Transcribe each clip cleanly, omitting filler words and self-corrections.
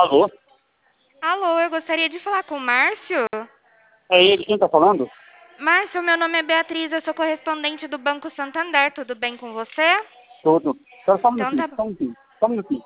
Alô? Alô, eu gostaria de falar com o Márcio. É ele quem tá falando? Márcio, meu nome é Beatriz, eu sou correspondente do Banco Santander, tudo bem com você? Tudo. Só um Então minutinho, tá bom. só um minutinho, só um minutinho.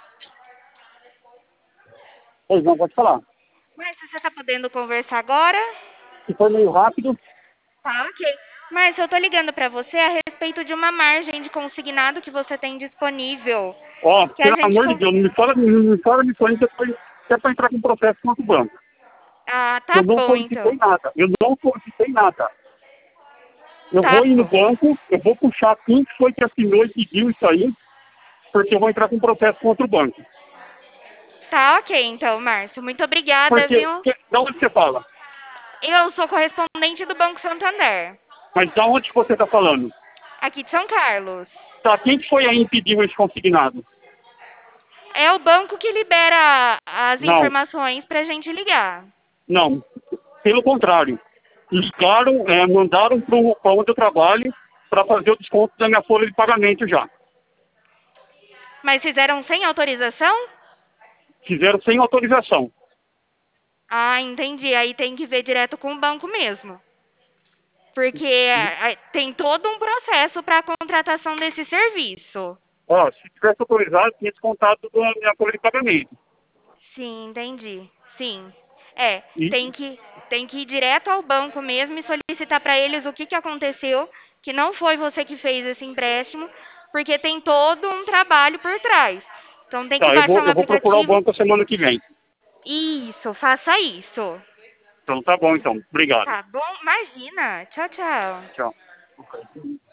Ei, não, pode falar. Márcio, você tá podendo conversar agora? Se foi meio rápido, Tá, ok. Márcio, eu tô ligando pra você a respeito de uma margem de consignado que você tem disponível. ó, Que a pelo gente... amor de Deus, não me fala nisso aí, que é pra entrar com processo contra o banco. Ah, tá Eu não bom solicitei então. nada, eu não solicitei nada. Eu Tá vou ir no bom. banco, eu vou puxar quem foi que assinou e pediu isso aí, porque eu vou entrar com processo contra o banco. Tá ok então, Márcio. Muito obrigada, Porque, viu? da onde você fala? Eu sou correspondente do Banco Santander, Mas da onde que você tá falando? aqui de São Carlos. Tá, quem que foi aí e pediu esse consignado? É o banco que libera as Não, informações pra gente ligar. não. Pelo contrário. Ligaram, mandaram para onde eu trabalho para fazer o desconto da minha folha de pagamento já. Mas fizeram sem autorização? Fizeram sem autorização. Ah, entendi. Aí tem que ver direto com o banco mesmo. Porque tem todo um processo para a contratação desse serviço. Ó, se tivesse autorizado, tinha descontado da minha folha de pagamento. Sim, entendi. Sim. É, E, tem que ir direto ao banco mesmo e solicitar para eles o que que aconteceu, que não foi você que fez esse empréstimo, porque tem todo um trabalho por trás. Então tem que tá, baixar um eu vou procurar o aplicativo. banco a semana que vem. Isso, faça isso. Então tá bom, então. Obrigado. Tá bom? Imagina. Tchau, tchau. Tchau.